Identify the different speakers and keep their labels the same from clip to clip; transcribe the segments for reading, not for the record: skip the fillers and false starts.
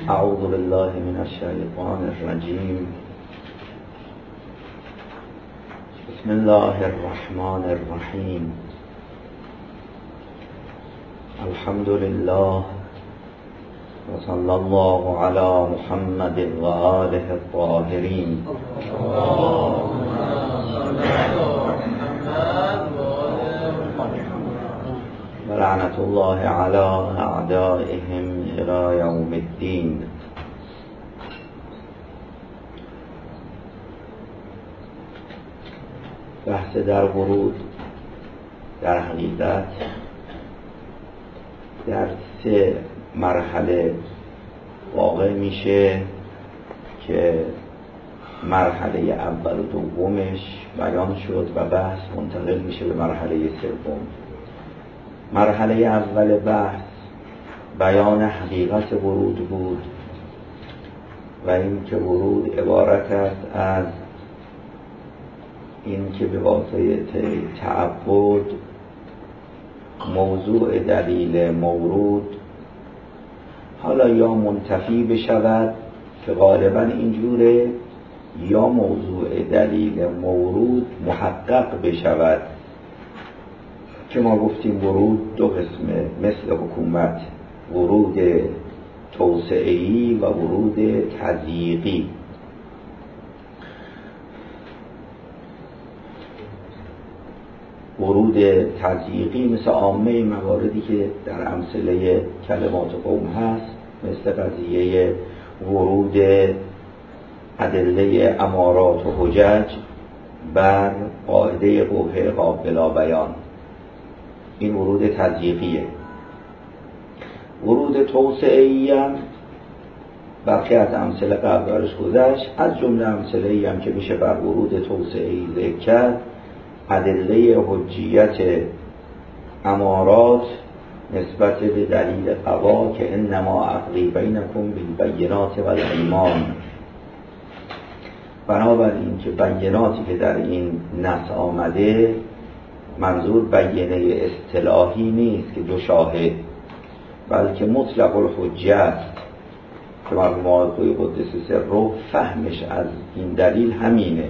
Speaker 1: اعوذ بالله من الشیطان الرجیم. بسم الله الرحمن الرحیم. الحمد لله و صلی الله علی محمد و آله الطاهرین. و لعنت الله علی اعدائهم الی یوم الدین. بحث در ورود در حقیقت در 3 مرحله واقع میشه که مرحله اول و دومش بیان شد و بحث منتقل میشه به مرحله سوم. مرحله اول بحث بیان حقیقت ورود بود و این که ورود عبارت است از این که به واسطه تعبد موضوع دلیل مورود حالا یا منتفی بشود که غالبا اینجوره، یا موضوع دلیل مورود محقق بشود که ما گفتیم ورود 2 قسمه مثل حکومت، ورود توسعه‌ای و ورود تضییقی. ورود تضییقی مثل عامه مواردی که در امثله کلمات قوم هست، مثل قضیه ورود ادله امارات و حجج بر قاعده قبح قابل بیان، این ورود تضییقیه. ورود توسعه‌ای هم برخی از امثله قبل برش گذشت، از جمله امثله‌ای هم که میشه بر ورود توسعه‌ای ذکر کرد ادله حجیت امارات نسبت به دلیل قضا که انما اقضی بینکم بالبینات و الایمان. بنابراین که بیناتی که در این نص آمده منظور بینه اصطلاحی نیست که 2 شاهد، بلکه مطلق الحجه است که مرحوم آقای قدس سره فهمش از این دلیل همینه.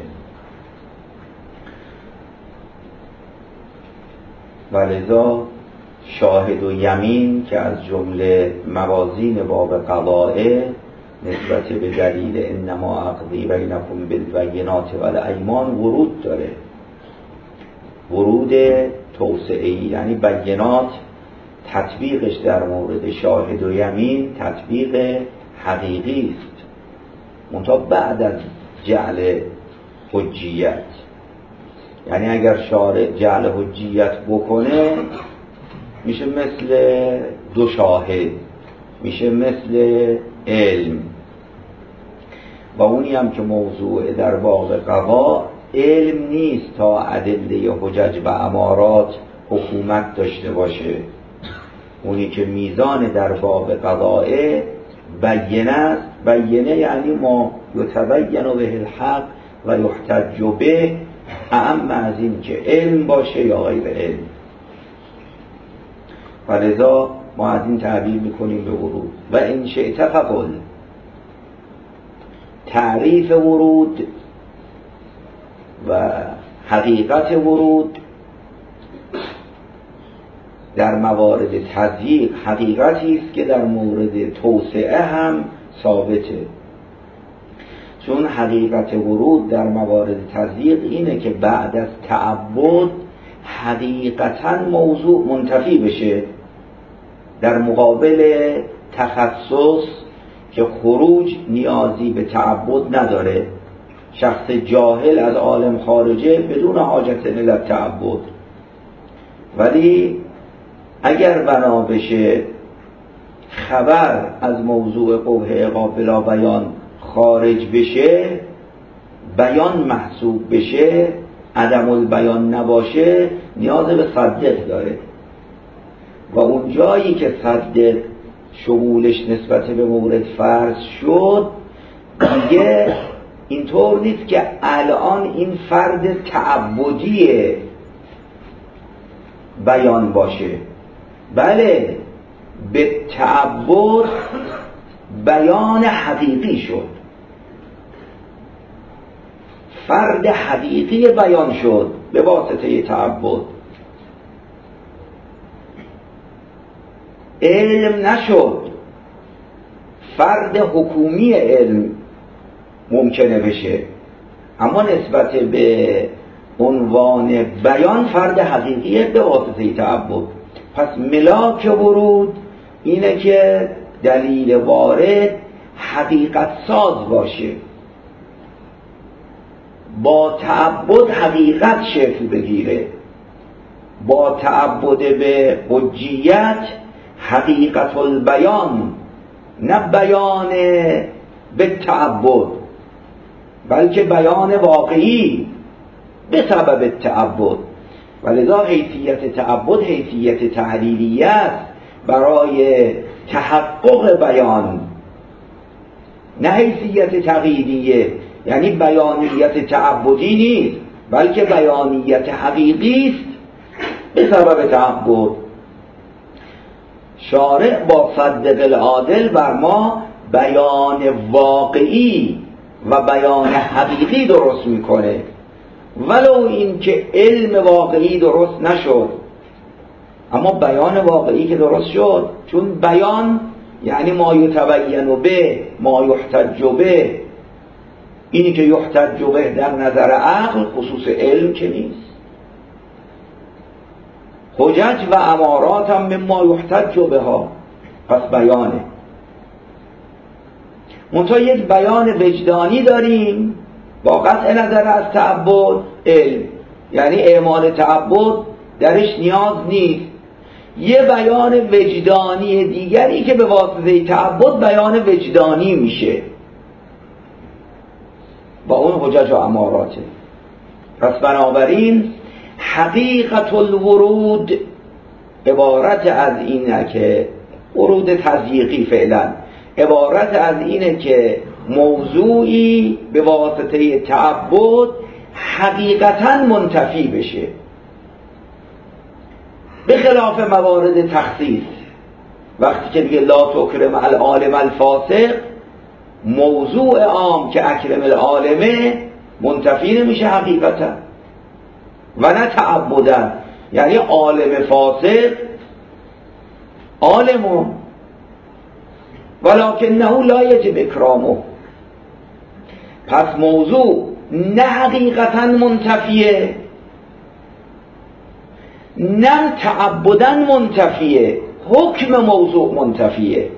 Speaker 1: ولذا شاهد و یمین که از جمله موازین باب قضائه نسبت به دلیل انما اقضی بینکم بالبینات و الایمان ورود داره. ورود توسعه‌ای یعنی بینات تطبیقش در مورد شاهد و یمین تطبیق حقیقی است، منتها بعد از جعل حجیت. یعنی اگر شارع جعل حجیت بکنه میشه مثل 2 شاهد، میشه مثل علم. و اونی هم که موضوع در باب قضا علم نیست تا ادله حجج و امارات حکومت داشته باشه. اونی که میزان در باب قضایه بینه است. بینه یعنی ما یتبین به الحق و یحتج به، اعم از این که علم باشه یا غیر علم. ولذا ما از این تعبیر میکنیم به ورود. و این شئت فقل، تعریف ورود و حقیقت ورود در موارد تضییق حقیقتی است که در مورد توسعه هم ثابته. چون حقیقت ورود در موارد تضییق اینه که بعد از تعبد حقیقتاً موضوع منتفی بشه در مقابل تخصص که خروج نیازی به تعبد نداره. شخص جاهل از عالم خارجه بدون حاجت الی تعبد، ولی اگر بنا بشه خبر از موضوع قبح قابل بیان خارج بشه، بیان محسوب بشه، عدم البیان نباشه، نیاز به صدق داره. و اون جایی که صدق شمولش نسبت به مورد فرض شد، دیگه اینطور نیست که الان این فرد تعبدی بیان باشه. بله، به تعبد بیان حقیقی شد، فرد حقیقی بیان شد به واسطه تعبد. علم نشد، فرد حکومی علم ممکنه بشه، اما نسبت به عنوان بیان فرد حقیقی به واسطه تعبد. پس ملاک ورود اینه که دلیل وارد حقیقت ساز باشه، با تعبد حقیقت شکل بگیره، با تعبد به حجیت حقیقت البیان، نه بیان به تعبد بلکه بیان واقعی به سبب تعبد. ولذا حیثیت تعبد حیثیت تحلیلیه است برای تحقق بیان، نه حیثیت تقییدیه. یعنی بیانیت تعبدی نیست بلکه بیانیت حقیقی است به سبب تعبد. شارع با صدق العادل بر ما بیان واقعی و بیان حقیقی درست میکنه، ولو این که علم واقعی درست نشد، اما بیان واقعی که درست شد. چون بیان یعنی ما یتبین به، ما یحتج به. اینی که یحتج به در نظر عقل خصوص علم که نیست. حجج و امارات هم مما یحتج به ها، پس بیانه. منتها یک بیان وجدانی داریم با قطع نظر از تعبد علم، یعنی اعمال تعبد درش نیاز نیست. یه بیان وجدانی دیگری که به واسطه تعبد بیان وجدانی میشه، با اون حجج و اماراته. پس بنابراین حقیقت الورود عبارت از اینه که ورود تضییقی فعلا عبارت از اینه که موضوعی به واسطه تعبد حقیقتا منتفی بشه، به خلاف موارد تخصیص. وقتی که دیگه لا تکرم العالم الفاسق، موضوع عام که اکرم العالمه منتفی نمیشه حقیقتا و نه تعبدن. یعنی عالم فاسق عالمون ولکنه لا یجب اکرامه. پس موضوع نه حقیقتا منتفیه نه تعبدا منتفیه، حکم موضوع منتفیه.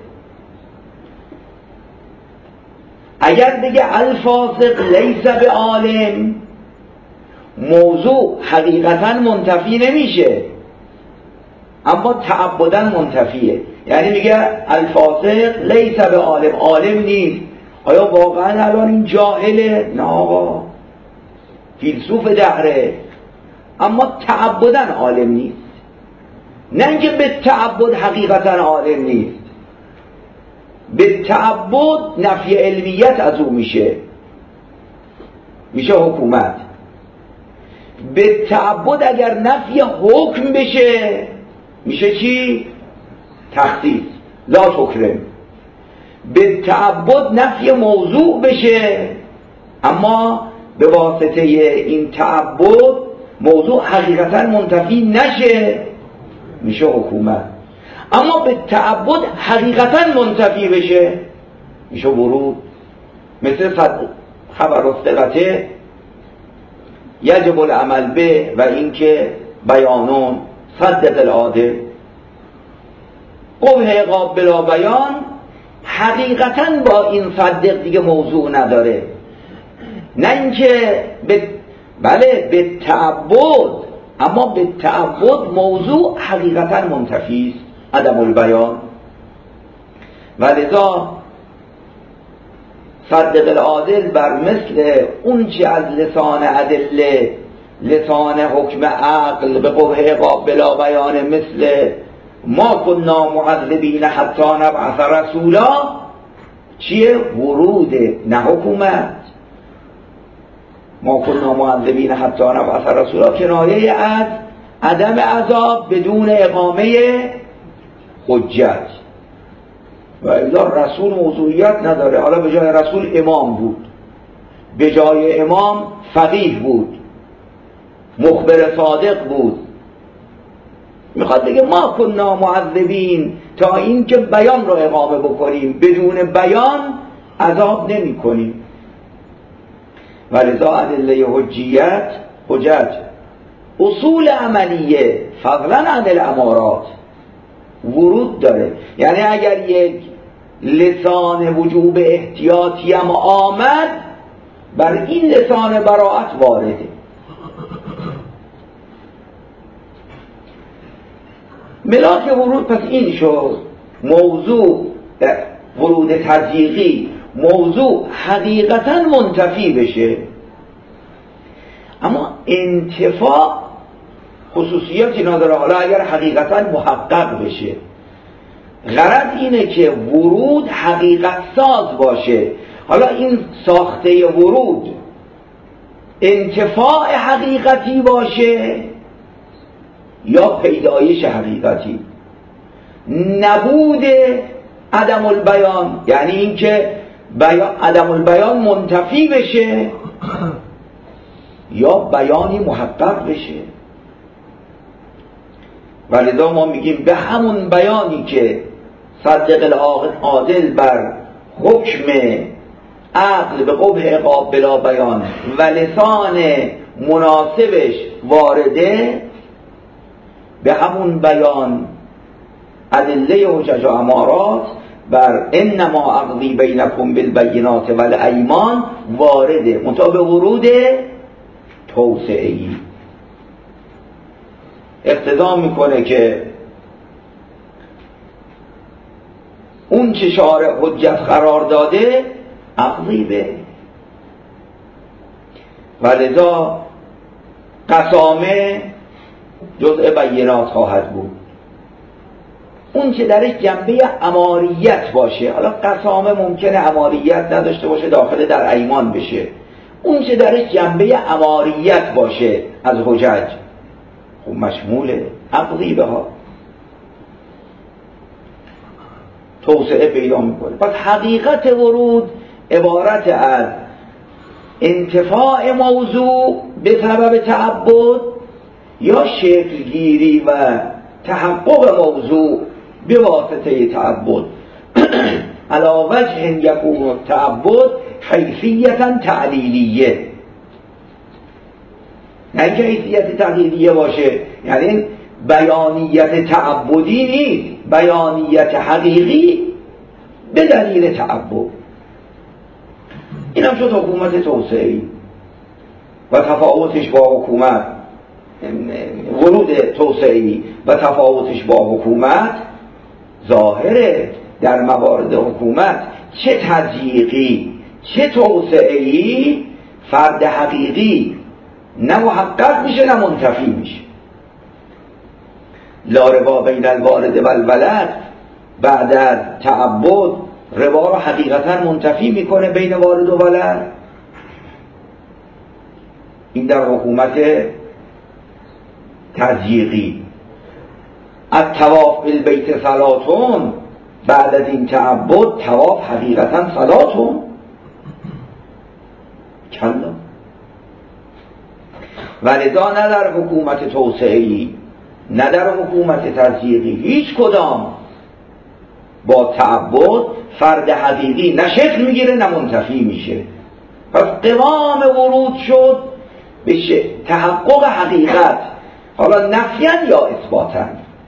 Speaker 1: اگر بگه الفاسق لیس به عالم، موضوع حقیقتا منتفی نمیشه اما تعبدا منتفیه. یعنی میگه الفاسق لیس به عالم، عالم نیست. آیا واقعا الان این جاهله؟ نه آقا، فیلسوف دهره، اما تعبدا عالم نیست. نه اینکه به تعبد حقیقتا عالم نیست، به تعبد نفی علمیت از او میشه حکومت. به تعبد اگر نفی حکم بشه میشه چی؟ تخصیص، لا تکرم. به تعبد نفی موضوع بشه اما به واسطه این تعبد موضوع حقیقتا منتفی نشه میشه حکومت. اما به تعبد حقیقتا منتفی بشه میشه ورود. مثل خبر الثقته یجب العمل به و اینکه بیانون صدق العادل. قبح عقاب بلا بیان حقیقتا با این صدق دیگه موضوع نداره، نه اینکه بله به تعبد، اما به تعبد موضوع حقیقتا منتفی است، عدم البیان. ولذا صدق العادل بر مثل اون چه از لسان ادله، لسان حکم عقل به قبح عقاب بلا بیان، مثل ما کنا معذبین حتی نبعث رسولا، چیه؟ ورود، نه حکومت. ما کنا معذبین حتی نبعث رسولا کنایه از عدم عذاب بدون اقامه حجت. و الا رسول موضوعیت نداره. حالا به جای رسول امام بود، به جای امام فقیه بود، مخبر صادق بود. میخواد بگه ما کننا معذبین تا این که بیان رو اقامه بکنیم، بدون بیان عذاب نمی کنیم. ولذا ادله حجیت حجت اصول عملیه فضلا عن الامارات ورود داره. یعنی اگر یک لسان وجوب احتیاطی هم آمد، بر این لسان براءت وارده. ملاک ورود پس این شد. موضوع ورود تضییقی موضوع حقیقتا منتفی بشه، اما انتفاع خصوصیاتی نداره. حالا اگر حقیقتا محقق بشه، غرض اینه که ورود حقیقت ساز باشه. حالا این ساخته ورود انتفاع حقیقتی باشه یا پیدایش حقیقتی، نبود عدم البیان، یعنی اینکه عدم البیان منتفی بشه یا بیانی محقق بشه. ولذا ما میگیم به همون بیانی که صدق العادل بر حکم عقل به قبح عقاب بلا بیان و لسان مناسبش وارده، به همون بیان ادله حجج و امارات بر انما اقضی بینکم بالبینات والایمان وارده، منتها به ورود توسعه‌ای اقتضا میکنه که اون چه شارع حجت قرار داده اقضی به. ولذا قسامه جزء بینات خواهد بود. اون چه درش جنبه اماریت باشه، حالا قسامه ممکنه اماریت نداشته باشه، داخل در ایمان بشه. اون چه درش جنبه اماریت باشه از حجج، خب مشموله عقضی به ها، توسعه پیدا میکنه. پس حقیقت ورود عبارت از انتفاع موضوع به سبب تعبد یا شکلگیری و تحقق موضوع به واسطه تعبد. علی وجه یکون التعبد حیثیتا تعلیلیه، نه که حیثیت تعلیلیه باشه، یعنی بیانیت تعبدی نیست، بیانیت حقیقی به دلیل تعبد. این هم شد حکومت توسعه‌ای و تفاوتش با حکومت، ورود توسعه‌ای و تفاوتش با حکومت ظاهره. در موارد حکومت چه تضییقی چه توسعه‌ای فرد حقیقی نه محقق میشه نه منتفی میشه. لا ربا بین الوالد و الولد بعد از تعبد ربا رو حقیقتا منتفی میکنه بین والد و ولد. این در حکومت تضییقی. الطواف بالبیت صلاتون، بعد از این تعبد طواف حقیقتا صلاتون کلا. ولذا نه در حکومت توسعه‌ای نه در حکومت تضییقی هیچ کدام با تعبد فرد حقیقی نه شکل میگیره نه منتفی میشه. پس قوام ورود شد به تحقق حقیقت، حالا نفیاً یا اثباتاً.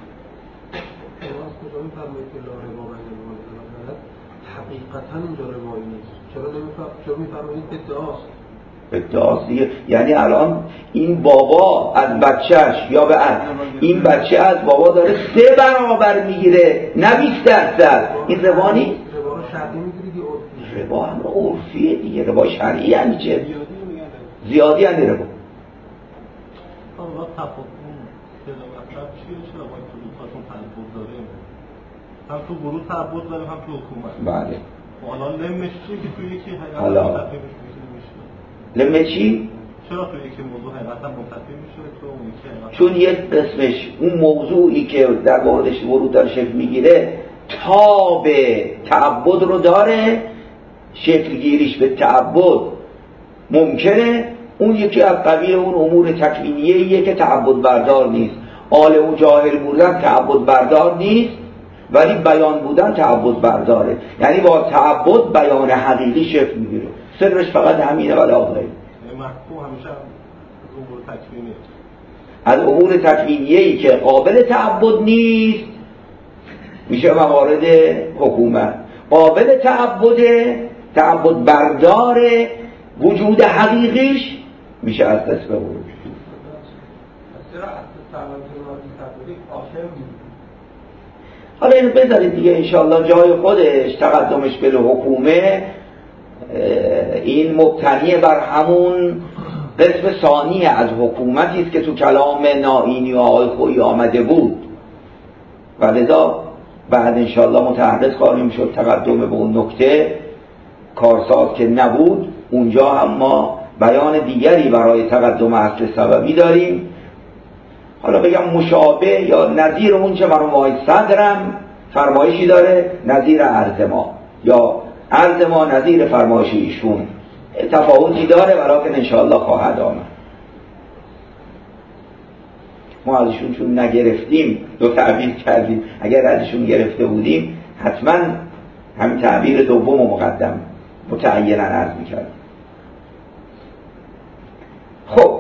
Speaker 2: حقیقتاً اینجا روایی نیست. چرا میفرمایید ادعاست؟
Speaker 1: ادعاست دیگه. یعنی الان این بابا از بچهش یا به این بچه از بابا داره 3 برابر میگیره نه 20%. این ربا نیست؟
Speaker 2: ربا رو شرعی میگیری؟
Speaker 1: ربا هم عرفیه دیگه. ربا شرعی یعنی چه؟ زیادی یعنی ربا.
Speaker 3: هم تو ورود تعبد داریم هم تو حکومت.
Speaker 1: بله.
Speaker 3: حالا لمش چیه که تو یکی حقیقتا
Speaker 1: حالا لمه چی؟
Speaker 3: چرا تو یکی موضوع حقیقتا منتفی میشه تو اون یکی حقیقتا؟
Speaker 1: چون یک قسمش اون موضوعی که در موردش ورود داره شکل میگیره تاب تعبد رو داره، شکلگیریش به تعبد ممکنه. اون یکی از قبیل اون امور تکوینیه که تعبد بردار نیست. عالم و جاهل بودن تعبد بردار نیست، ولی بیان بودن تعبد برداره. یعنی با تعبد بیان حقیقی شکل میگیره. سرش فقط همینه ولی آقایی
Speaker 3: محکوم همیشه امور تکوینیه.
Speaker 1: از امور تکوینیه‌ای که قابل تعبد نیست میشه موارد حکومت. قابل تعبد برداره، وجود حقیقیش میشه از دست به ورود. حالا اینو بذارید دیگه انشاءالله جای خودش. تقدمش به حکومه این مبتنی بر همون قسم ثانی از حکومتی است که تو کلام نائینی و آقای خویی آمده بود و لذا بعد انشاءالله متعرض خواهیم شد تقدم به اون نکته. کارساز که نبود اونجا هم ما بیان دیگری برای تقدم اصل سببی داریم. حالا بگم مشابه یا نظیر اون چه مرحوم صدرم فرمایشی داره، نظیر عرض ما، یا عرض ما نظیر فرمایش ایشون. تفاوتی داره ولیکن انشاءالله خواهد آمد. ما ازشون چون نگرفتیم دو تعبیر کردیم، اگر ازشون گرفته بودیم حتما همین تعبیر دوم مقدم متعیناً عرض میکردیم. خب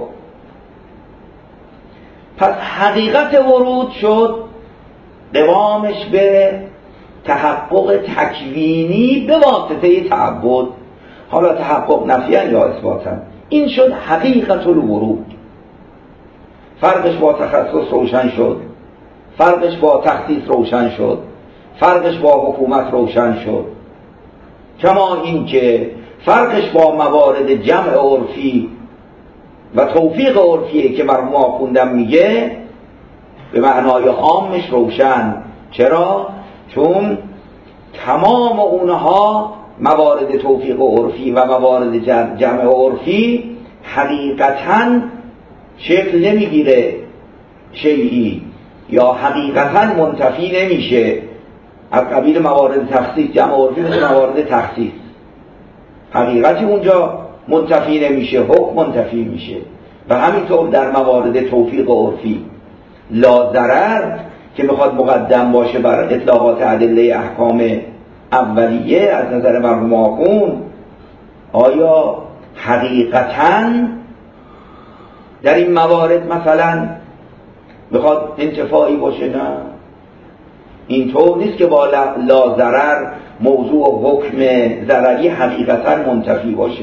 Speaker 1: پس حقیقت ورود شد قوامش به تحقق تکوینی به واسطه تعبد. حالا تحقق نفیاً یا اثباتاً، این شد حقیقت الورود. فرقش با تخصص روشن شد، فرقش با تخصیص روشن شد، فرقش با حکومت روشن شد. کما این که فرقش با موارد جمع عرفی و توفیق عرفیه که مرحوم آخوندم میگه به معنای عامش روشن. چرا؟ چون تمام اونها موارد توفیق عرفی و موارد جمع عرفی حقیقتاً شکل نمیگیره شیئی، یا حقیقتاً منتفی نمیشه. از قبیل موارد تخصیص، جمع عرفی مثل موارد تخصیص، حقیقتی اونجا منتفی نمیشه، حکم منتفی میشه. و همینطور در موارد توفیق عرفی لا ضرر که میخواد مقدم باشه بر اطلاقات ادله احکام اولیه از نظر مرحوم آخوند، آیا حقیقتاً در این موارد مثلا میخواد انتفاعی باشه؟ نه، اینطور نیست که با لا ضرر موضوع حکم ضرری حقیقتاً منتفی باشه،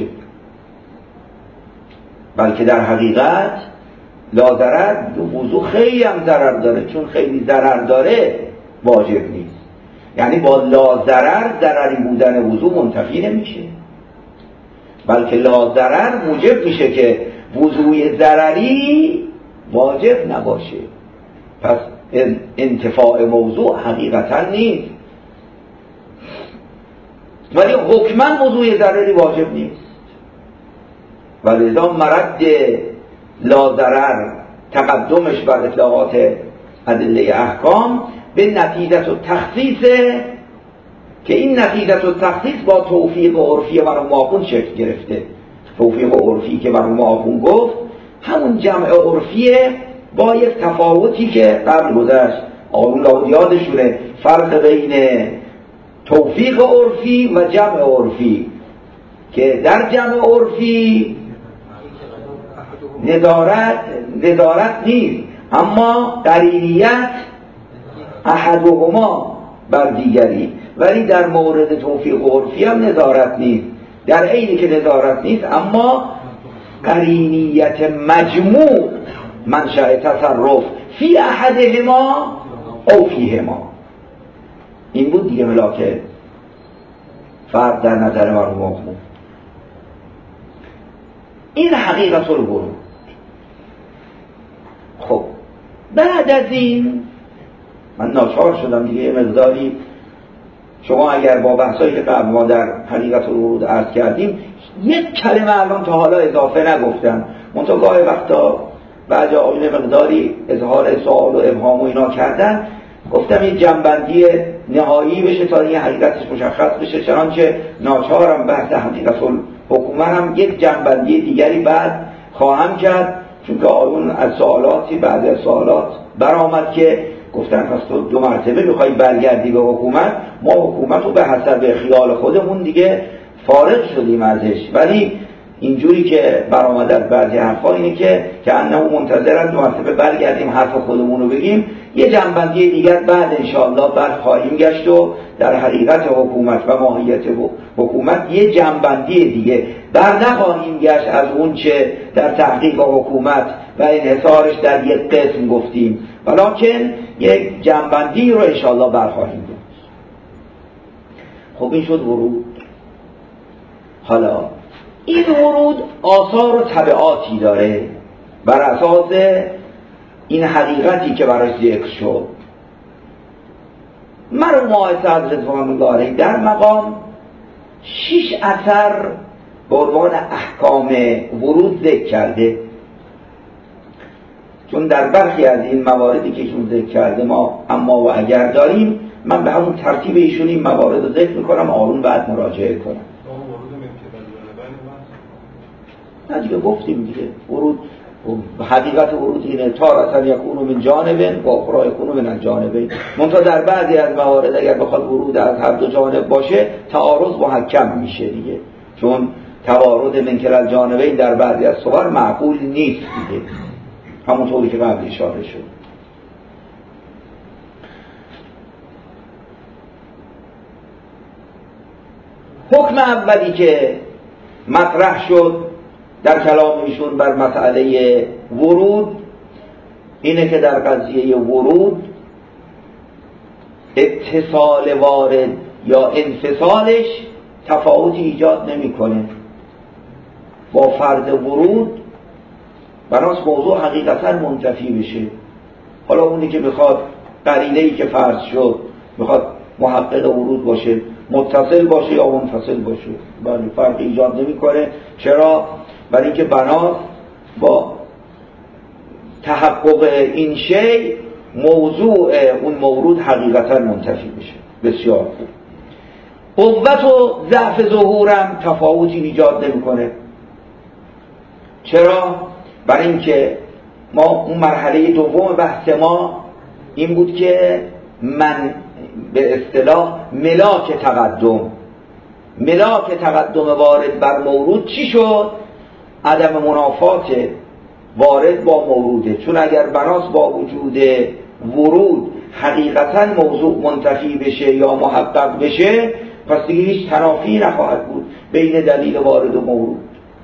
Speaker 1: بلکه در حقیقت لا ضرر موضوع خیلی هم ضرر داره. چون خیلی ضرر داره واجب نیست. یعنی با لا ضرر ضرری بودن وضوع منتفی نمیشه، بلکه لا ضرر موجب میشه که وضوع ضرری واجب نباشه. پس انتفاع موضوع حقیقتا نیست، ولی حکما وضوع ضرری واجب نیست. ولذا مرد لا ضرر تقدمش بر اطلاقات ادله احکام به نتیجه و تخصیصه که این نتیجه و تخصیص با توفیق عرفی مرحوم آخوند شکل گرفته. توفیق عرفی که مرحوم آخوند گفت همون جمع عرفیه با یک تفاوتی که قبل گذشت آقایون یادشونه، فرق بین توفیق عرفی و جمع عرفی، که در جمع عرفی ندارت نیست، اما قرینیت احدهما بر دیگری. ولی در مورد توفیق عرفی هم ندارت نیست، در عینی که ندارت نیست اما قرینیت مجموع منشأ تصرف فی احدهما او فیهما. این بود دیگه ملاک فرق در نظر مرحوم آخوند. این حقیقت الورود. خب بعد از این من ناچار شدم دیگه یه مقداری، شما اگر با بحثایی که قبل ما در حقیقت الورود عرض کردیم یک کلمه الان تا حالا اضافه نگفتم، منتها گاهی وقتا بعد آقایون مقداری اظهار سوال و ابهام و اینا کردن، گفتم این جنبندی نهایی بشه تا این حقیقتش مشخص بشه. چنانچه ناچارم بحث حقیقت الحکومت هم یک جنبندی دیگری بعد خواهم کرد، چون که آیون از سوالاتی بعد از سوالات برآمد که گفتن پس تو 2 مرتبه میخوای برگردی به حکومت. ما حکومت رو به حسب خیال خودمون دیگه فارغ شدیم ازش، ولی اینجوری که برآمد از بعضی حرفا اینه که انه منتظرن 2 مرتبه برگردیم حرف خودمون رو بگیم. یه جنبندی دیگر بعد انشاءالله بعد خواهیم گشت و در حقیقت حکومت و ماهیت حکومت یه جنبندی دیگه بر نخواهیم گشت از اون چه در تحقیق حکومت و انحصارش در یک قسم گفتیم، ولکن یک جنبندی رو انشاءالله برخواهیم گشت. خب این شد ورود. حالا این ورود آثار و تبعاتی داره بر اساس این حقیقتی که براش ذکر شد. مرحوم آیت حضرت رضوان الله علیه در مقام 6 اثر به عنوان احکام ورود ذکر کرده، چون در برخی از این مواردی که ایشون ذکر کرده ما اما و اگر داریم، من به همون ترتیب ایشون این موارد رو ذکر میکنم، آروم بعد مراجعه کنم. نه دیگه گفتیم دیگه ورود حقیقت ورود اینه تارة یکون من جانب و اخرى یکون من الجانبین. منتها در بعضی از موارد اگر بخواد ورود از هر 2 جانب باشه تعارض محکم میشه دیگه، چون توارد من کلا الجانبین در بعضی از صور معقول نیست دیگه، همونطوری که قبل اشاره شد. حکم اولی که مطرح شد در کلام ایشون بر مسئله ورود اینه که در قضیه ورود اتصال وارد یا انفصالش تفاوتی ایجاد نمیکنه با فرض ورود، بناس موضوع حقیقتا منتفی بشه. حالا اونی که میخواد قرینه‌ای که فرض شد میخواد محقق ورود باشه، متصل باشه یا منفصل باشه، بله فرق ایجاد نمیکنه. چرا؟ برای اینکه بنا با تحقق این شی موضوع اون مورود حقیقتا منتفی بشه. بسیار خوب. قوت و ضعف ظهورم تفاوتی ایجاد نمیکنه. چرا؟ برای اینکه ما اون مرحله دوم بحث ما این بود که من به اصطلاح ملاک تقدم وارد بر مورود چی شد؟ عدم منافات وارد با موروده، چون اگر بناس با وجود ورود حقیقتا موضوع منتفی بشه یا محقق بشه، پس دیگه هیچ تنافی نخواهد بود بین دلیل وارد و مورود.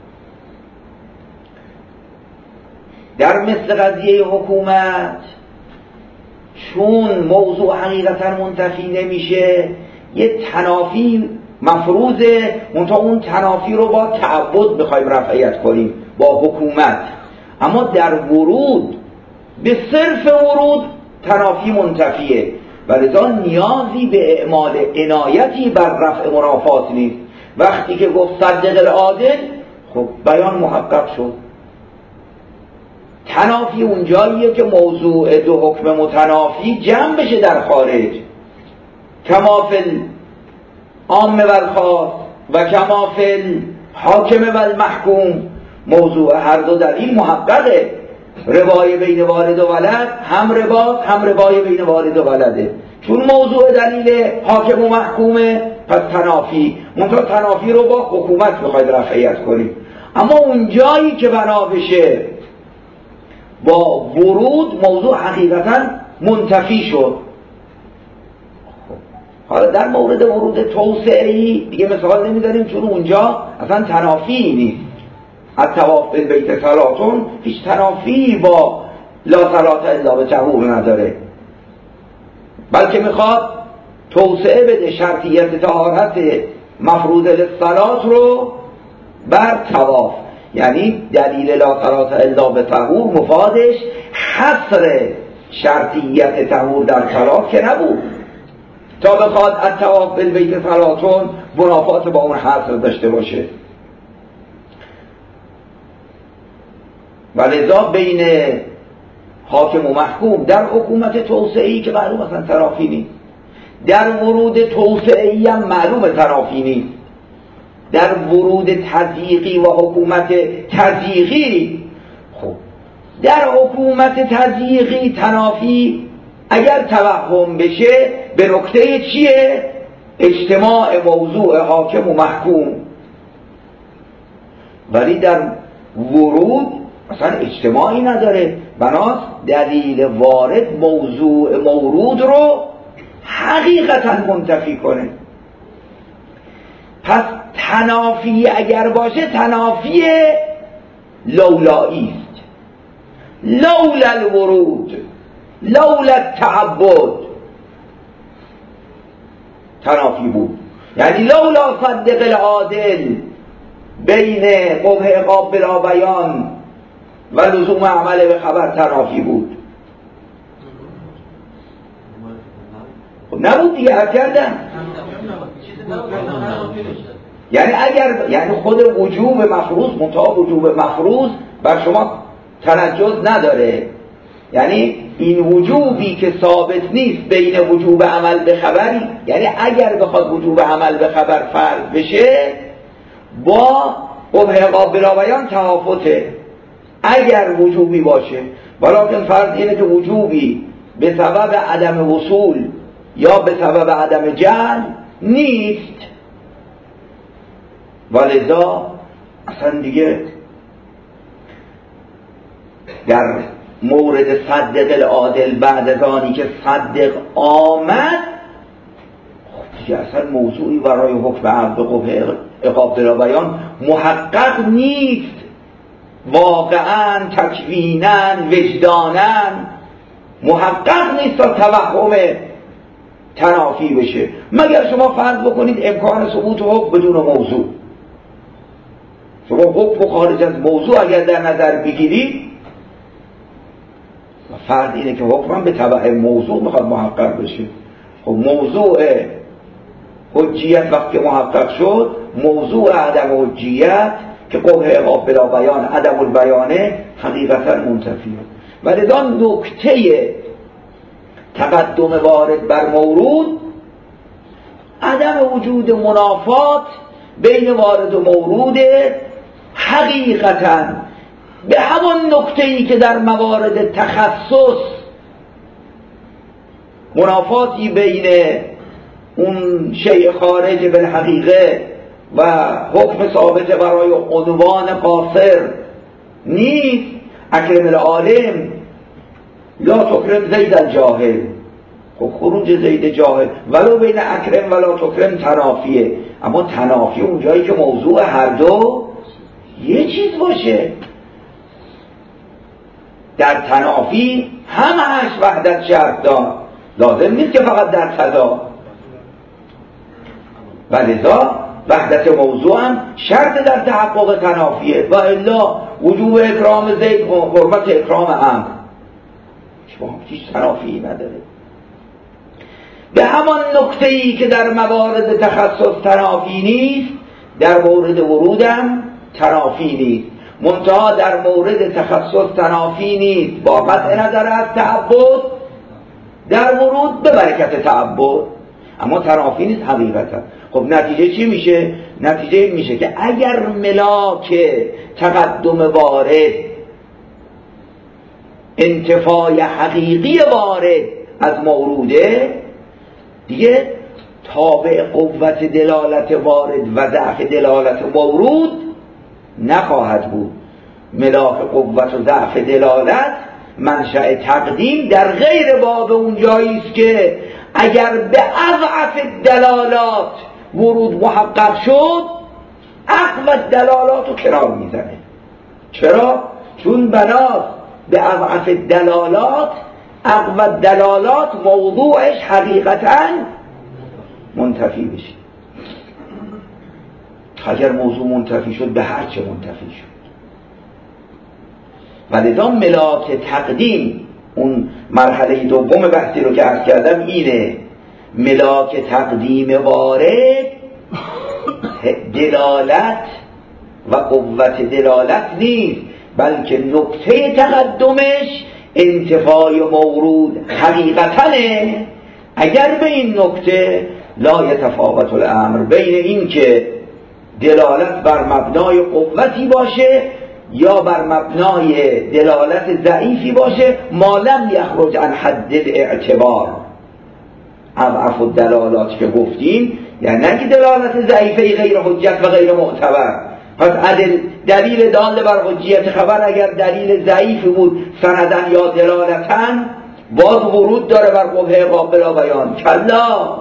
Speaker 1: در مثل قضیه حکومت چون موضوع حقیقتا منتفی نمیشه، یه تنافی مفروضه، منتها اون تنافی رو با تعبد بخوایم رفعیت کنیم با حکومت. اما در ورود به صرف ورود تنافی منتفیه و لذا نیازی به اعمال عنایتی بر رفع منافات نیست. وقتی که گفت صدق العادل، خب بیان محقق شد. تنافی اونجاییه که موضوع 2 حکم متنافی جمع بشه در خارج، کما فی العام و الخاص و کما فی الحاکم و المحکوم. موضوع هر 2 دلیل محققه. روای بین والد و ولد هم رباط هم روای بین والد و ولده. چون موضوع دلیل حاکم و محکومه، پس تنافی، منتها تنافی رو با حکومت بخواید رفعیت کنید. اما اون جایی که بنا بشه با ورود، موضوع حقیقتا منتفی شد. حالا در مورد ورود توسعه‌ای دیگه مثال نمی‌داریم، چون اونجا اصلا تنافی نیست. الطواف بالبیت صلاتون هیچ تنافی با لا صلات الا بطهور نداره، بلکه میخواد توسعه بده شرطیت طهارت مفروض للصلات رو بر طواف. یعنی دلیل لا صلات الا بطهور مفادش حصر شرطیت طهور در صلات که نبود، تا بخواد الطواف بالبیت صلاتون منافات با اون حصر داشته باشه. و لذا بین حاکم و محکوم در حکومت توسعه‌ای که معلوم اصلا تنافی نیست، در ورود توسعه‌ای هم معلوم تنافی نیست. در ورود تضییقی و حکومت تضییقی، خب در حکومت تضییقی تنافی اگر توهم بشه به نکته چیه؟ اجتماع موضوع حاکم و محکوم. ولی در ورود اصلا اجتماعی نداره، بناس دلیل وارد موضوع مورود رو حقیقتا منتفی کنه. پس تنافی اگر باشه تنافی لولایی است. لولا الورود لولا التعبد تنافی بود، یعنی لولا صدق العادل بین قبح عقاب بلا بیان و لزوم عمل به خبر تنافی بود. نبود دیگه، حد کردن. یعنی خود وجوب مفروض منتها وجوب مفروض بر شما تنجز نداره. یعنی این وجوبی که ثابت نیست بین وجوب عمل به خبری، یعنی اگر بخواد وجوب عمل به خبر فرض بشه با قبح عقاب بلا بیان تفاوته اگر وجوبی باشه. ولیکن فرض اینه که وجوبی به سبب عدم وصول یا به سبب عدم جهل نیست، ولذا اصلا دیگه در مورد صدق العادل بعد از آنی که صدق آمد، خب دیگه اصلا موضوعی برای حکم عقد قبح عقاب بلا بیان محقق نیست، واقعا تکویناً وجداناً محقق نیست تا توهم تنافی بشه، مگر شما فرض بکنید امکان ثبوت حکم بدون موضوع. شما حکم خارج از موضوع اگر در نظر بگیرید، فرض اینه که حکم به تبع موضوع میخواد محقق بشه. خب موضوع حجیت وقتی محقق شد، موضوع عدم حجیت که قبح عقاب بلا بیان عدم البیانه حقیقتا منتفیه. ولذا نکته تقدم وارد بر مورود عدم وجود منافات بین وارد و مورود حقیقتا به همان نکته‌ای که در موارد تخصص منافاتی بین اون شیء خارج بالحقیقه و حکم ثابت برای عنوان قاصر نیست. اکرم العالم لا تکرم زید الجاهل. خب خروج زید جاهل ولو بین اکرم ولا تکرم تنافیه، اما تنافی اون جایی که موضوع هر دو یه چیز باشه. در تنافی همه‌اش وحدت شرط دار، لازم نیست که فقط در تضاد. ولذا وحدت موضوع هم شرط در تحقق تنافیه، و الا وجوب اکرام زید حرمت اکرام عمرو شما هیچ تنافی نداره. به همان نکته‌ای که در موارد تخصص تنافی نیست، در مورد ورودم تنافی نیست. منتها در مورد تخصص تنافی نیست با قطع نظر از تعبد، در ورود به برکت تعبد، اما تنافی نیست حقیقتا. خب نتیجه چی میشه؟ نتیجه میشه که اگر ملاک تقدم وارد انتفای حقیقی وارد از موروده، دیگه تابع قوت دلالت وارد و ضعف دلالت مورود نخواهد بود. ملاک قوت و ضعف دلالت منشأ تقدیم در غیر باب اون جایی است که اگر به اضعف دلالات ورود محقق شد، اقوى دلالات رو کنار میزنه. چرا؟ چون بناست به اضعف دلالات، اقوى دلالات موضوعش حقیقتا منتفی بشه. اگر موضوع منتفی شد به هر چه منتفی شد. ولذا ملاک تقدیم، اون مرحله دوم بحثی رو که عرض کردم اینه، ملاک تقدیم وارد دلالت و قوت دلالت نیست، بلکه نکته تقدمش انتفای مورود حقیقتنه، اگر به این نکته لا یتفاوت الامر، بین این که دلالت بر مبنای قوتی باشه یا بر مبنای دلالت ضعیفی باشه، ما لم یخرج عن حد الاعتبار. اضعف الدلالات که گفتیم یعنی نه که دلالت ضعیفه غیر حجت و غیر معتبر. پس دلیل دال بر حجیت خبر اگر دلیل ضعیفی بود سندن یا دلالتن، باز ورود داره بر قبه قابل بیان. کلا،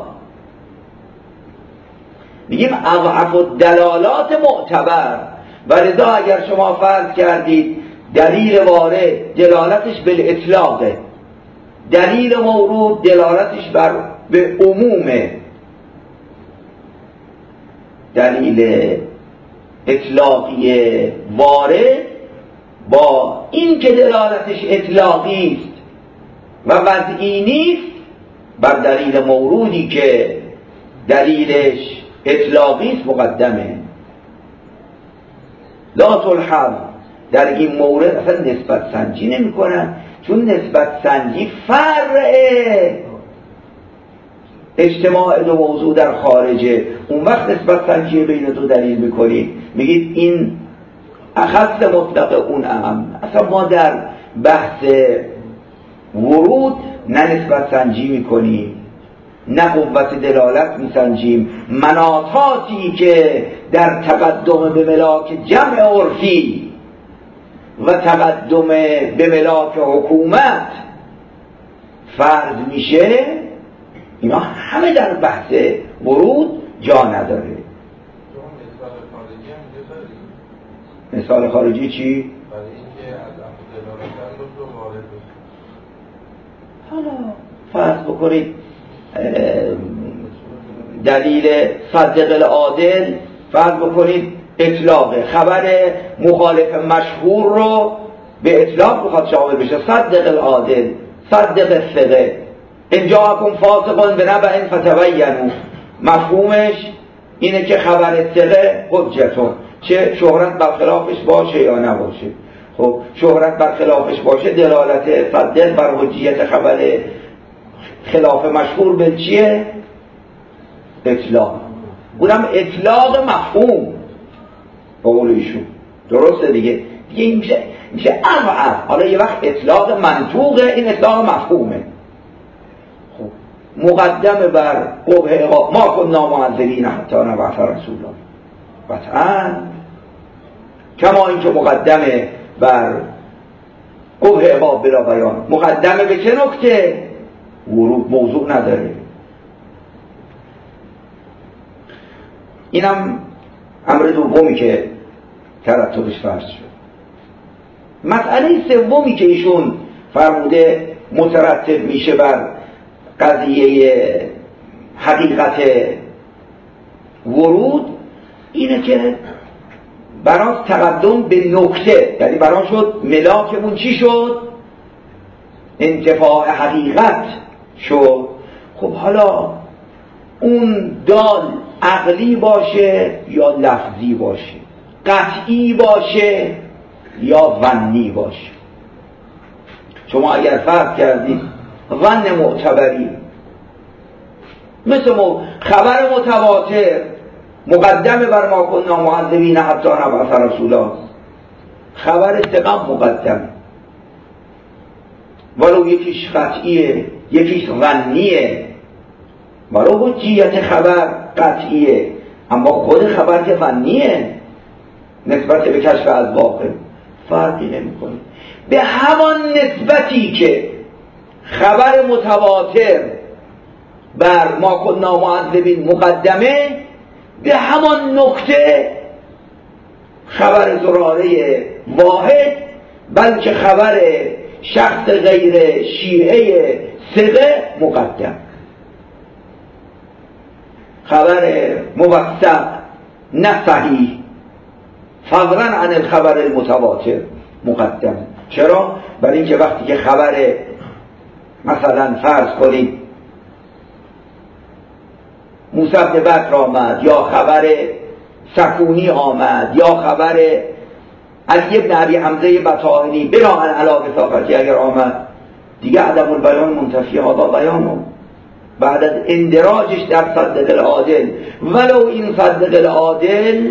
Speaker 1: میگیم اضعف الدلالات معتبر. و لذا اگر شما فرض کردید دلیل وارد دلالتش بالاطلاقه، دلیل مورود دلالتش به عمومه، دلیل اطلاقی وارد با این که دلالتش اطلاقی است و وضعی نیست، بر دلیل مورودی که دلیلش اطلاقی است مقدمه. لا تلحظ، در این مورد اصلا نسبت سنجی نمی کنن، چون نسبت سنجی فرع اجتماع دو موضوع در خارجه. اون وقت نسبت سنجی بین دو دلیل میکنید، میگید این اخص مطلق اون اهم. اصلا ما در بحث ورود نه نسبت سنجی میکنیم نه قوت دلالت میسنجیم. مناطاتی که در تقدم به ملاک جمع عرفی و تقدم به ملاک حکومت فرض میشه، اینا همه در بحث ورود جا نداره. مثال خارجی چی؟ حالا فرض بکنید دلیل صدق العادل، فرض بکنید اطلاق خبر مخالف مشهور رو به اطلاق بخواد شامل بشه. صدق العادل، صدق الثقه، ان جاءکم فاسق بنبأ فتبینوا، مفهومش اینه که خبر ثقه حجتون، چه شهرت برخلافش باشه یا نباشه. خب شهرت برخلافش باشه، دلالت صدق بر حجیت خبر خلاف مشهور به چیه؟ اطلاق. اونم اطلاق مفهوم با قول ایشون، درسته دیگه میشه اضعف. حالا یه وقت اطلاق منطوقه، این اطلاق مفهومه. خب مقدم بر قبه ما کننا معذبین حتی نبعث رسولا، قطعا کما این که مقدمه بر قبه عقاب بلا بیان. مقدمه به چه نکته؟ ورود موضوع نداره. اینم امر دومی که ترتبش فرض شد. مسئله سومی که ایشون فرموده مترتب میشه بر قضیه حقیقت ورود اینه که برای تقدم به نکته، یعنی برای شد ملاکمون چی شد؟ انتفاع حقیقت شد. خب حالا اون دال عقلی باشه یا لفظی باشه، قطعی باشه یا ظنی باشه. شما اگر فرض کردید ظن معتبری مثل خبر متواتر مقدمه بر ما کننا معذبین حتی نبعث رسولا، خبر ثقه مقدم، ولو یکیش قطعیه یکیش ظنیه، ولو حجیت خبر قطعیه اما خود خبر که ظنیه نسبت به کشف از واقع فرقی نمی‌کنه. به همان نسبتی که خبر متواتر بر ما کننا معذبین مقدمه، به همان نکته خبر زراره واحد بلکه خبر شخص غیر شیعه ثقه مقدم، خبر موثق نه صحیح فضلا عن الخبر المتواتر مقدم. چرا؟ برای اینکه وقتی که خبر مثلا فرض کنید موسی بن بکر آمد یا خبر سکونی آمد یا خبر علی بن ابی حمزه بطائنی بناء علی وثاقتی اگر آمد، دیگه عدم البیان منتفی هذا بیانه. بعد از اندراجش در صدق العادل، ولو این صدق العادل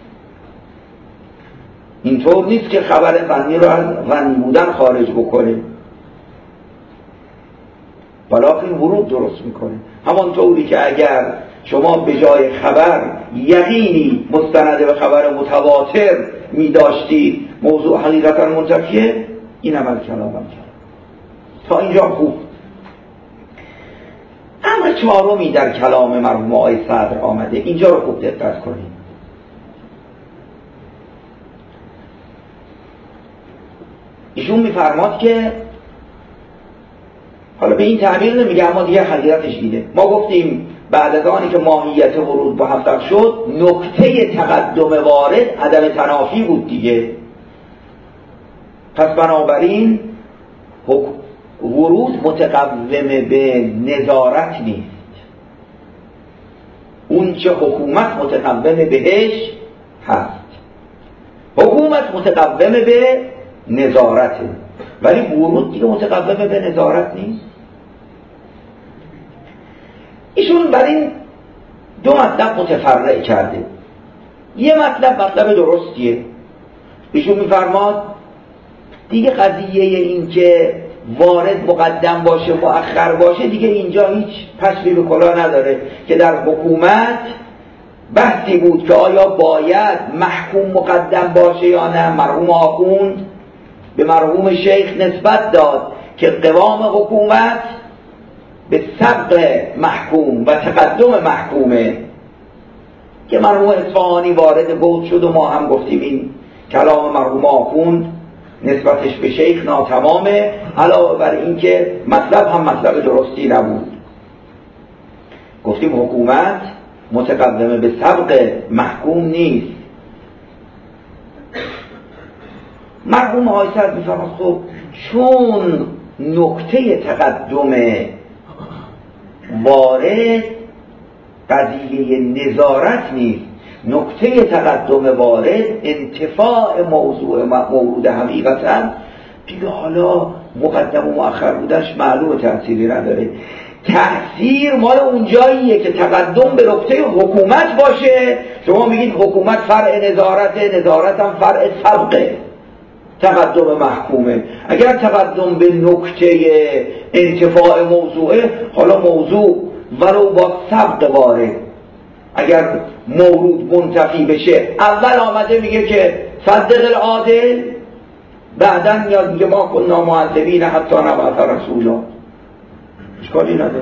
Speaker 1: اینطور نیست که خبر غنی رو از غنی بودن خارج بکنه، بلکه ورود درست میکنه. همانطوری که اگر شما به جای خبر یقینی مستند به خبر متواتر می داشتی موضوع حقیقتا منتفیه، این عمل کلامم کرد. تا اینجا خوب. امر چهارمی در کلام مرحوم آقای صدر آمده، اینجا رو خوب دقت کنید. ایشون میفرماد که حالا به این تعبیر نمیگه اما دیگه حقیقتش دیده. ما گفتیم بعد از آنی که ماهیت ورود محقق شد، نکته تقدم وارد عدم تنافی بود دیگه. پس بنابراین ورود متقوم به نظارت نیست، اون چه حکومت متقوم بهش هست. حکومت متقوم به نظارته، ولی ورود دیگه متقوم به نظارت نیست. ایشون بر این دو مطلب متفرع کرده. یه مطلب درستیه. ایشون میفرماد دیگه قضیه این که وارد مقدم باشه مؤخر باشه دیگه اینجا هیچ پشمی به کلاه نداره، که در حکومت بحثی بود که آیا باید محکوم مقدم باشه یا نه. مرحوم آخوند به مرحوم شیخ نسبت داد که قوام حکومت به سبق محکوم و تقدم محکومه، که مرحوم اصفهانی وارد بود شد و ما هم گفتیم این کلام مرحوم آخوند نسبتش به شیخ ناتمامه، علاوه بر این که مطلب هم مطلب درستی نبود. گفتیم حکومت متقدم به سبق محکوم نیست. مرحوم آقای صدر میفرماد خب چون نکته تقدم وارد قضیه نظارت نیست، نکته تقدم وارد انتفاع موضوع مورود حقیقتا دیگه حالا مقدم و مؤخر بودنش معلوم تأثیری نداره. تأثیر مال اونجاییه که تقدم به نکته حکومت باشه. شما میگید حکومت فرع نظارته، نظارت هم فرع سبقه، تقدم محکومه. اگر تقدم به نکته انتفاع موضوعه، حالا موضوع ولو با سبق وارد اگر مورود منتفی بشه، اول آمده میگه که صدق العادل، بعدن میاد میگه ما کنا معذبین حتی نبعث رسولا. اشکالی نداره.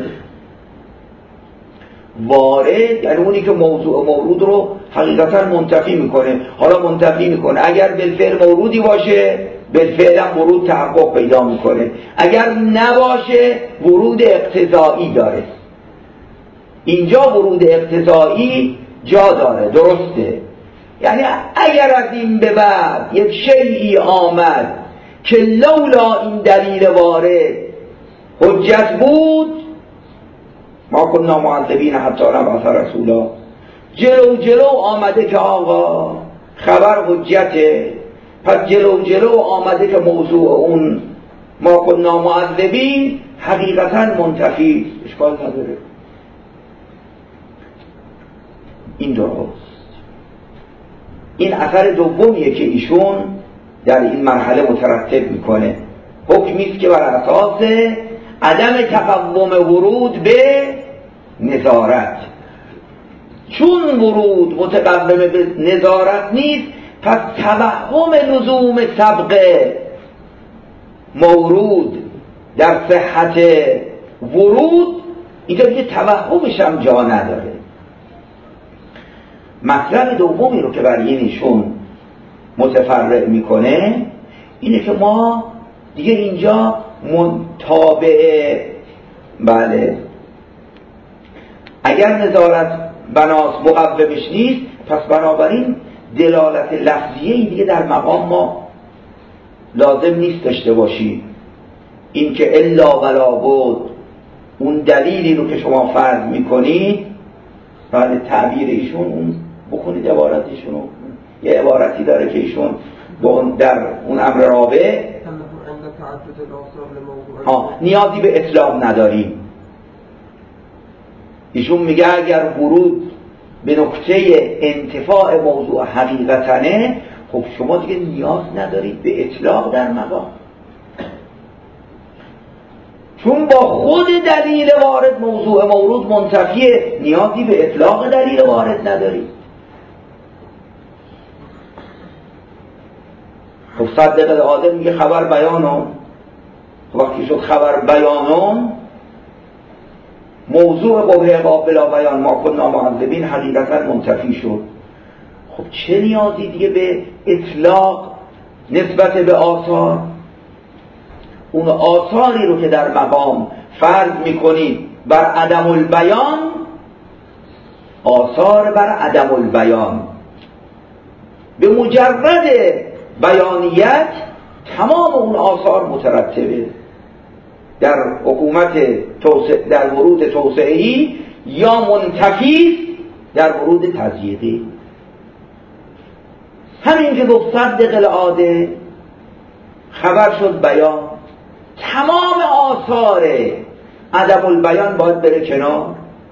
Speaker 1: وارد یعنی اونی که موضوع مورود رو حقیقتا منتفی میکنه. حالا منتفی میکنه اگر بالفعل مورودی باشه، بالفعل هم ورود تحقق پیدا میکنه. اگر نباشه ورود اقتضایی داره. اینجا ورود اقتضایی جا داره، درسته. یعنی اگر از این به بعد یک شیئی آمد که لولا این دلیل وارد حجت بود، ما کنا معذبین حتی نبعث رسولا، جلو آمده که آقا خبر حجته، پس جلو آمده که موضوع اون ما کنا معذبین حقیقتا منتفی، اشکال نداره. این درست. این اثر دومیه که ایشون در این مرحله مترتب میکنه. حکمیست که بر اساس عدم تقوم ورود به نظارت، چون ورود متقوم به نظارت نیست، پس توهم لزوم سبق مورود در صحت ورود اینجا دیگه توهمش هم جا نداره. مطلب دومی رو که برای ایشون متفرع میکنه اینه که ما دیگه اینجا تابع، بله، اگر نظارت بناس مقومش نیست، پس بنابراین دلالت لفظیه‌ای دیگه در مقام ما لازم نیست داشته باشی. این که الا ولا بود، اون دلیلی رو که شما فرض میکنید، بعد تعبیر ایشون اون بکنید عبارت ایشون یه عبارتی داره که ایشون در اون امر رابع نیازی به اطلاق نداریم. ایشون میگه اگر ورود به نقطه انتفاع موضوع حقیقتنه، خب شما دیگه نیاز ندارید به اطلاق در مقام، چون با خود دلیل وارد موضوع مورود منتفیه، نیازی به اطلاق دلیل وارد ندارید. خب صدق العادل میگه خبر بیانون، وقتی شد خبر بیانون موضوع قبه بلا بیان ما کننا معذبین حقیقتا منتفی شد. خب چه نیازی دیگه به اطلاق نسبت به آثار؟ اون آثاری رو که در مقام فرض میکنید بر عدم البیان، آثار بر عدم البیان به مجرد بیانیت تمام اون آثار مترتبه در حکومت در ورود توسعه‌ای یا منتفی در ورود تزییقی. همین که گفت صدق العاده خبر شد بیان، تمام آثار عدم البیان باید بره کنار.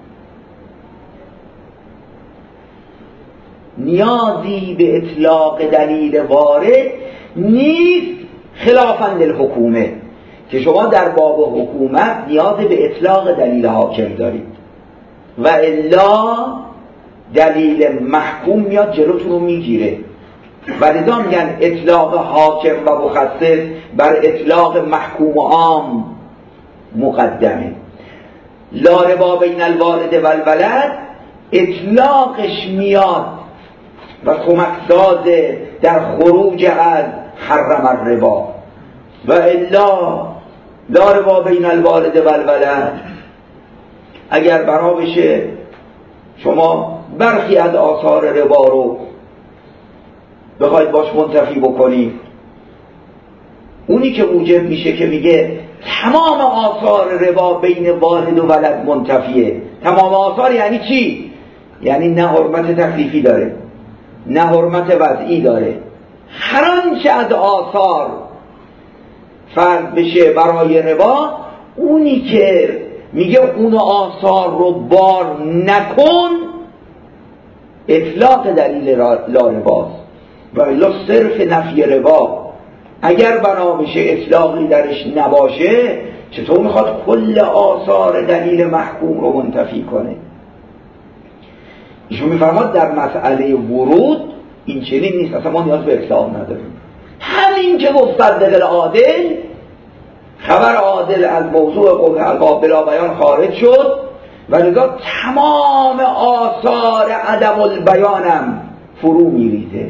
Speaker 1: نیازی به اطلاق دلیل وارد نیست خلافاً للحکومه، که شما در باب حکومت نیاز به اطلاق دلیل حاکم دارید و الا دلیل محکوم میاد جلوتون رو میگیره. و لذا میگن اطلاق حاکم و مخصص بر اطلاق محکوم و عام مقدمه. لا ربا بین الوالد و الولد اطلاقش میاد و کمکساز در خروج از حرم الربا، و الا لا ربا بین الوالد و الولد اگر بنا بشه شما برخی از آثار ربا رو بخواید باش منتفی بکنید، اونی که موجب میشه که میگه تمام آثار ربا بین والد و ولد منتفیه. تمام آثار یعنی چی؟ یعنی نه حرمت تکلیفی داره نه حرمت وضعی داره. هر آنچه از آثار فرض بشه برای ربا، اونی که میگه اون آثار رو بار نکن اطلاق دلیل لا رباست. و الا صرف نفی ربا اگر بنا بشه اطلاقی درش نباشه، چطور میخواد کل آثار دلیل محکوم رو منتفی کنه؟ ایشون میفرماد در مسئله ورود این چنین نیست، اصلا ما نیاز به اطلاق نداریم. همین که گفت صدق العادل خبر عادل از موضوع قابل بیان خارج شد و لذا تمام آثار عدم البیانم فرو میریزه.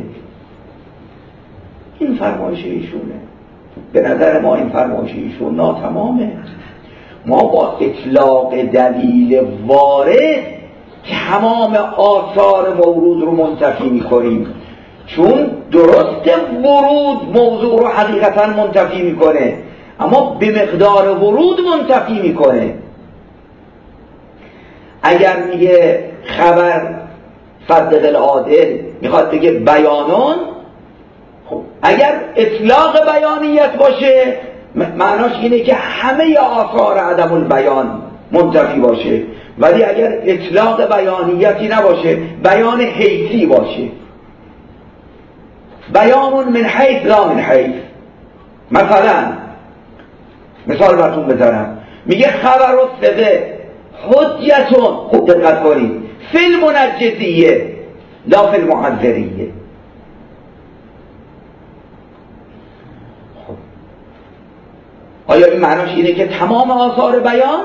Speaker 1: این فرمایش ایشونه. به نظر ما این فرمایش ایشون ناتمامه. ما با اطلاق دلیل وارد تمام آثار مورود رو منتفی میکنیم، چون درست ورود موضوع رو حقیقتا منتفی میکنه اما به مقدار ورود منتفی میکنه. اگر میگه خبر صدق العادل میخواد بگه بیانون، خب اگر اطلاق بیانیت باشه معناش اینه که همه آثار عدم البیان منتفی باشه، ولی اگر اطلاق بیانیتی نباشه، بیان حیثی باشه، بیانون من حیث لا من حیث. مثلا مثال براتون بزنم، میگه خبر و ثقه حجتون، خوب دقت کنید، فی المنجزیه لا فی المعذریه. آیا این معناش اینه که تمام آثار بیان؟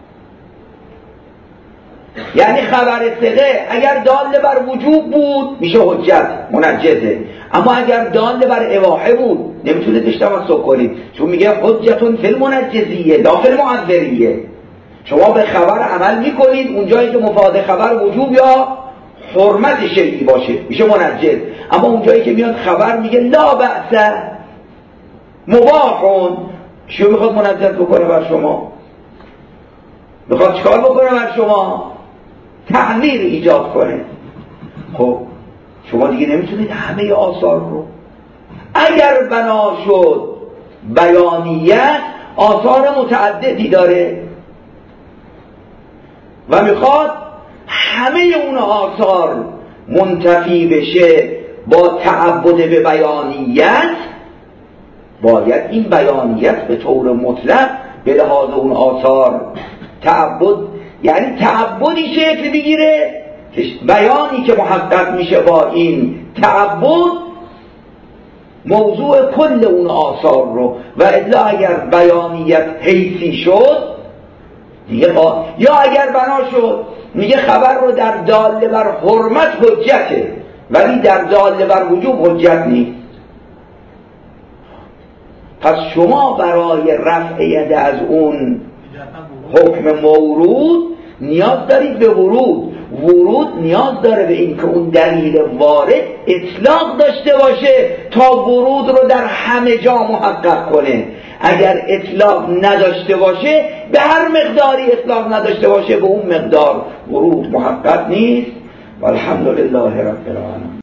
Speaker 1: یعنی خبر ثقه اگر دال بر وجوب بود میشه حجت منجزه، اما اگر دال بر اباحه بود نمیتونید تمسک کنید، چون میگه حجتون فی المنجزیه لا فی المعذریه. شما به خبر عمل میکنید اونجایی که مفاد خبر وجوب یا حرمت شیعی باشه میشه منجز، اما اونجایی که میاد خبر میگه لا بأس مباحون، چیو میخواد منجز بکنه بر شما؟ میخواد چکار بکنه بر شما؟ تعمیر ایجاد کنه. خب شما دیگه نمیتونید همه آثار رو، اگر بنا شد بیانیت آثار متعددی داره، و میخواد همه اون آثار منتفی بشه با تعبد به بیانیت، باید این بیانیت به طور مطلق به لحاظ اون آثار تعبد، یعنی تعبدی شکل بگیره، بیانی که محقق میشه با این تعبد موضوع کل اون آثار رو، و الا اگر بیانیت حیثی شد دیگه یا اگر بنا شد میگه خبر رو در داله بر حرمت حجته ولی در داله بر وجوب حجت نیست. پس شما برای رفع یده از اون حکم مورود نیاز دارید به ورود نیاز داره به این که اون دلیل وارد اطلاق داشته باشه تا ورود رو در همه جا محقق کنه. اگر اطلاق نداشته باشه، به هر مقداری اطلاق نداشته باشه، به اون مقدار ورود محقق نیست. والحمدلله رب العالمین.